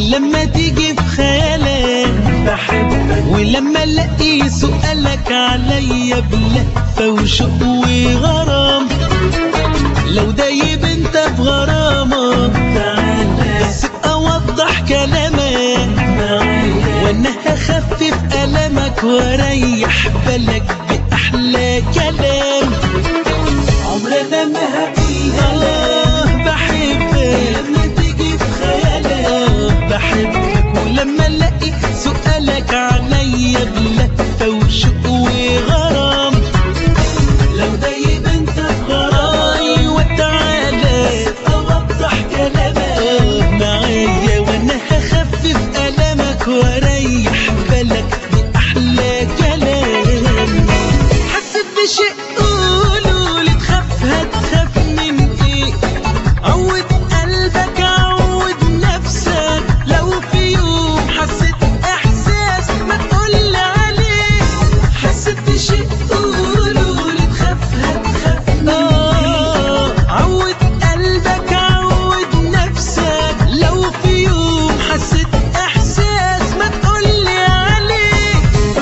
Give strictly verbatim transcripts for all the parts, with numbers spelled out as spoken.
ولما تيجي في خيالك بحبك، ولما الاقي سؤالك عليا بلهفة وشوق وغرام. لو دايب انت في غرامك تعالى، بس اوضح كلامك وانا هخفف ألمك واريح بالك بأحلى كلام. عمرنا ما هقول بحبك لما تيجي في خيالك بحبك، ولما الاقي سؤالك عليا بلهفة وشوق وغرام. لو دايب انت في غرامي وتعالى اوضح كلامك معايا وانا هخفف ألمك واريح بالك بأحلى كلام. حسيت بشيء قولولي تخاف هتخاف من ايه؟ عود قلبك عود نفسك، لو في يوم حسيت احساس ما تقولي عليه. حسيت بشيء قولولي تخاف هتخاف من ايه؟ عود قلبك عود نفسك، لو في يوم حسيت احساس ما تقولي عليه.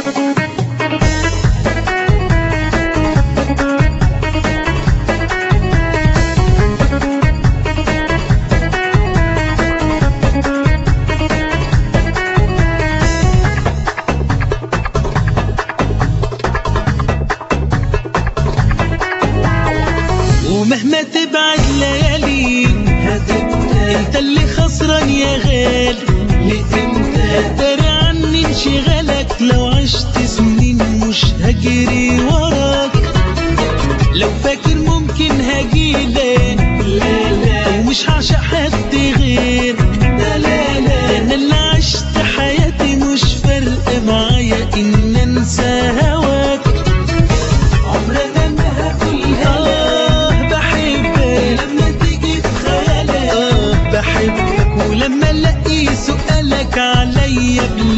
ومهما تبعد ليالي هتبقى انت اللي خسران يا غالي. لامتى داري عني انشغالك؟ لو عشت سنين مش هجري وراك. لو فاكر ممكن هجيلك لا لا، ومش هعشق حد غيرك لا لا لا. انا اللي عشت حياتي مش فارقه معايا ان انسى هواك. عمرنا ما هقولها بحبك لما تيجي في خيالك بحبك، ولما الاقي سؤالك عليا